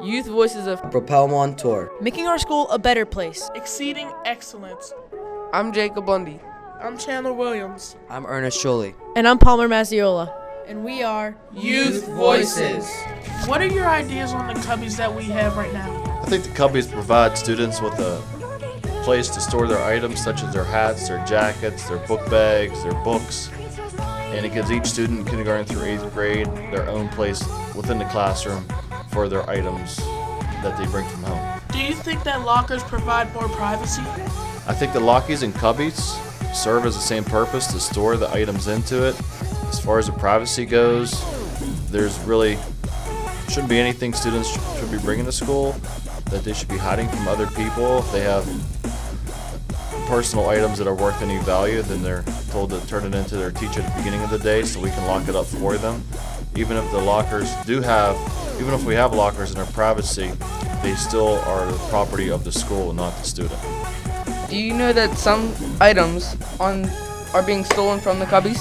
Youth Voices of Propel on Tour. Making our school a better place. Exceeding excellence. I'm Jacob Bundy. I'm Chandler Williams. I'm Ernest Schuley. And I'm Palmer Mazziola. And we are Youth Voices. What are your ideas on the cubbies that we have right now? I think the cubbies provide students with a place to store their items such as their hats, their jackets, their book bags, their books. And it gives each student in kindergarten through 8th grade their own place within the classroom for their items that they bring from home. Do you think that lockers provide more privacy? I think the lockies and cubbies serve as the same purpose, to store the items into it. As far as the privacy goes, there's really shouldn't be anything students should be bringing to school that they should be hiding from other people. If they have personal items that are worth any value, then they're told to turn it into their teacher at the beginning of the day so we can lock it up for them. Even if the lockers even if we have lockers in our privacy, they still are the property of the school and not the student. Do you know that some items are being stolen from the cubbies?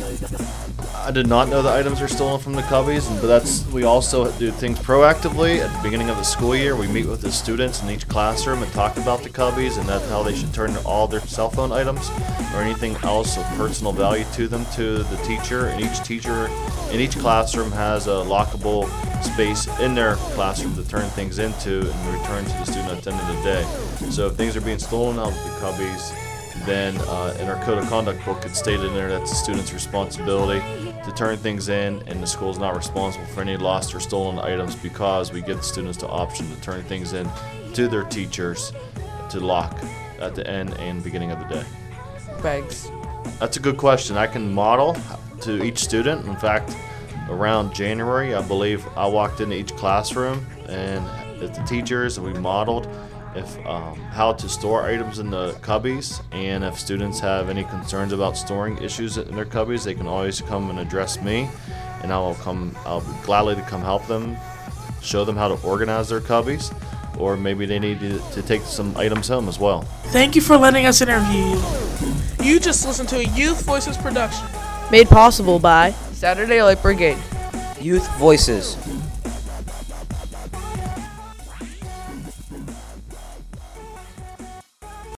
I did not know the items are stolen from the cubbies, but we also do things proactively. At the beginning of the school year, we meet with the students in each classroom and talk about the cubbies and that's how they should turn all their cell phone items or anything else of personal value to them to the teacher. And each teacher in each classroom has a lockable space in their classroom to turn things into and return to the student at the end of the day. So if things are being stolen out of the cubbies, then in our code of conduct book it's stated in there that's the student's responsibility to turn things in, and the school is not responsible for any lost or stolen items because we give the students the option to turn things in to their teachers to lock at the end and beginning of the day. Bags. That's a good question. I can model to each student. In fact, around January, I believe I walked into each classroom and at the teachers and we modeled how to store items in the cubbies, and if students have any concerns about storing issues in their cubbies, they can always come and address me, and I'll be gladly to come help them, show them how to organize their cubbies, or maybe they need to take some items home as well. Thank you for letting us interview you. You just listened to a Youth Voices production. made possible by Saturday Light Brigade. Youth Voices.